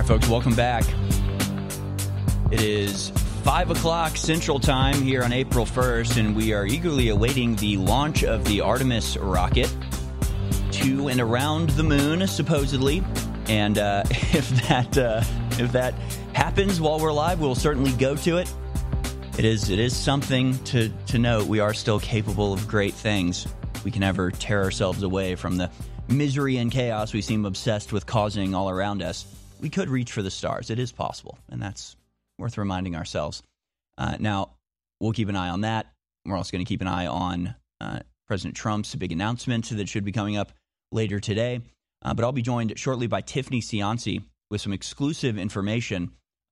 All right, folks, welcome back. It is 5 o'clock Central Time here on April 1st, and we are eagerly awaiting the launch of the Artemis rocket to and around the moon, supposedly. And if that happens while we're live, we'll certainly go to it. It is something to note. We are still capable of great things. We can never tear ourselves away from the misery and chaos we seem obsessed with causing all around us. We could reach for the stars. It is possible, and that's worth reminding ourselves. Now, we'll keep an eye on that. We're also going to keep an eye on President Trump's big announcement that should be coming up later today. But I'll be joined shortly by Tiffany Cianci with some exclusive information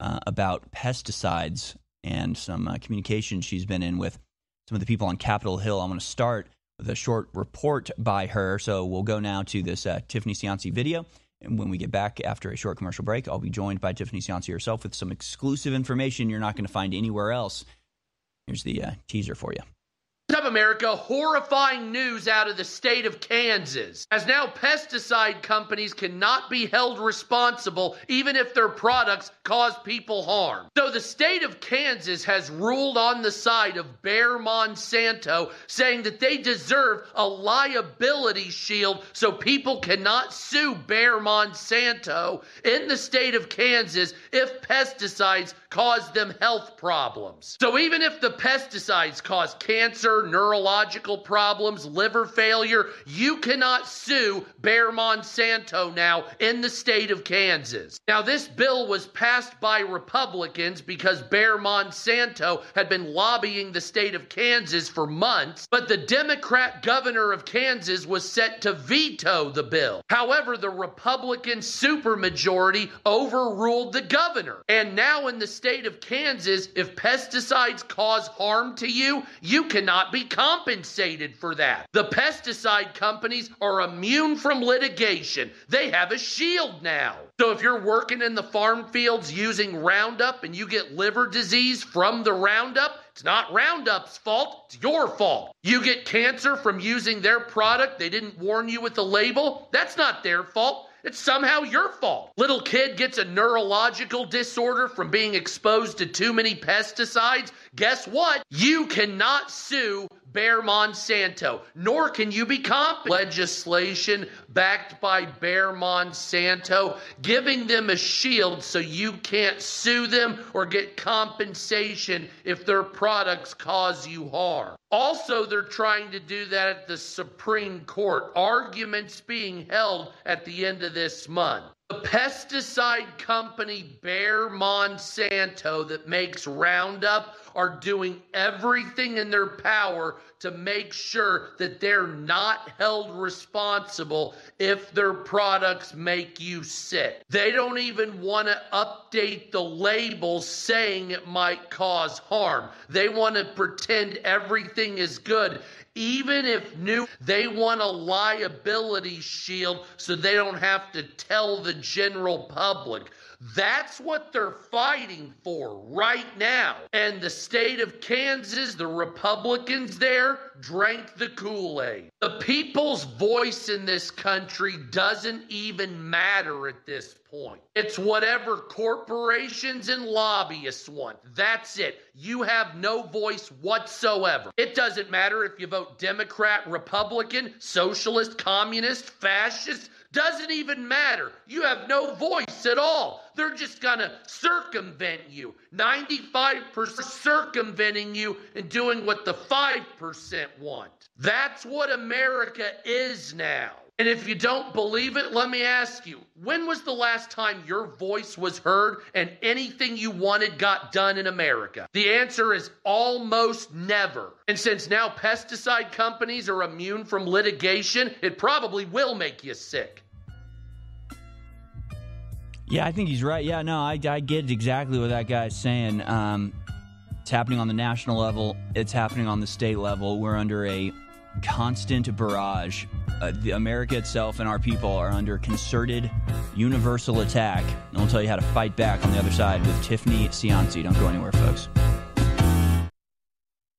about pesticides and some communication she's been in with some of the people on Capitol Hill. I'm going to start with a short report by her. So we'll go now to this Tiffany Cianci video. And when we get back after a short commercial break, I'll be joined by Tiffany Cianci herself with some exclusive information you're not going to find anywhere else. Here's the teaser for you. Up America, horrifying news out of the state of Kansas, as now pesticide companies cannot be held responsible even if their products cause people harm. So the state of Kansas has ruled on the side of Bayer Monsanto, saying that they deserve a liability shield so people cannot sue Bayer Monsanto in the state of Kansas if pesticides cause them health problems. So even if the pesticides cause cancer, neurological problems, liver failure, you cannot sue Bayer Monsanto now in the state of Kansas. Now, this bill was passed by Republicans because Bayer Monsanto had been lobbying the state of Kansas for months, but the Democrat governor of Kansas was set to veto the bill. However, the Republican supermajority overruled the governor. And now in the state of Kansas, if pesticides cause harm to you, you cannot be compensated for that. The pesticide companies are immune from litigation. They have a shield now. So if you're working in the farm fields using Roundup and you get liver disease from the Roundup, it's not Roundup's fault, it's your fault. You get cancer from using their product, they didn't warn you with the label, that's not their fault. It's somehow your fault. Little kid gets a neurological disorder from being exposed to too many pesticides. Guess what? You cannot sue Bayer Monsanto, nor can you be compensated. Legislation backed by Bayer Monsanto, giving them a shield so you can't sue them or get compensation if their products cause you harm. Also, they're trying to do that at the Supreme Court. Arguments being held at the end of this month. The pesticide company Bayer Monsanto that makes Roundup are doing everything in their power to make sure that they're not held responsible if their products make you sick. They don't even want to update the labels saying it might cause harm. They want to pretend everything is good. Even if new, they want a liability shield so they don't have to tell the general public. That's what they're fighting for right now. And the state of Kansas, the Republicans there, drank the Kool-Aid. The people's voice in this country doesn't even matter at this point. It's whatever corporations and lobbyists want. That's it. You have no voice whatsoever. It doesn't matter if you vote Democrat, Republican, Socialist, Communist, Fascist. Doesn't even matter. You have no voice at all. They're just gonna circumvent you. 95% circumventing you and doing what the 5% want. That's what America is now. And if you don't believe it, let me ask you, when was the last time your voice was heard and anything you wanted got done in America? The answer is almost never. And since now pesticide companies are immune from litigation, it probably will make you sick. Yeah, I think he's right. Yeah, no, I get exactly what that guy's saying. It's happening on the national level. It's happening on the state level. We're under a constant barrage. America itself and our people are under concerted, universal attack. And we'll tell you how to fight back on the other side with Tiffany Cianci. Don't go anywhere, folks.